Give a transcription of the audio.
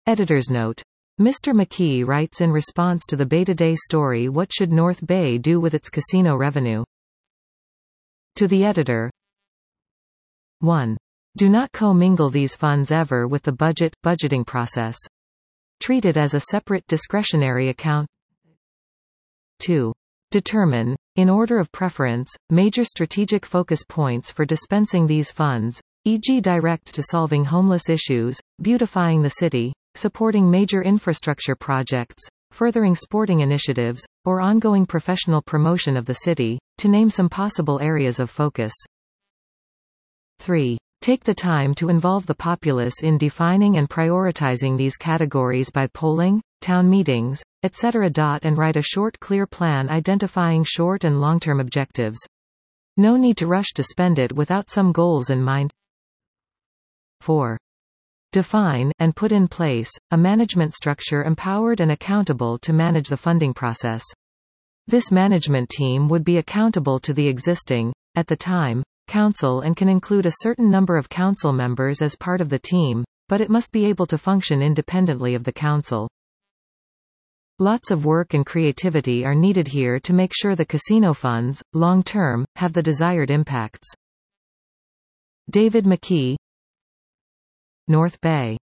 Editor's note. Mr. McKee writes in response to the Beta Day story, what should North Bay do with its casino revenue? To the editor. 1. Do not commingle these funds ever with the budgeting process. Treat it as a separate discretionary account. 2. Determine, in order of preference, major strategic focus points for dispensing these funds, e.g. direct to solving homeless issues, beautifying the city, supporting major infrastructure projects, furthering sporting initiatives, or ongoing professional promotion of the city, to name some possible areas of focus. 3. Take the time to involve the populace in defining and prioritizing these categories by polling, town meetings, etc. And write a short, clear plan identifying short and long-term objectives. No need to rush to spend it without some goals in mind. 4. Define, and put in place, a management structure empowered and accountable to manage the funding process. This management team would be accountable to the existing, at the time, council and can include a certain number of council members as part of the team, but it must be able to function independently of the council. Lots of work and creativity are needed here to make sure the casino funds, long-term, have the desired impacts. David McKee, North Bay.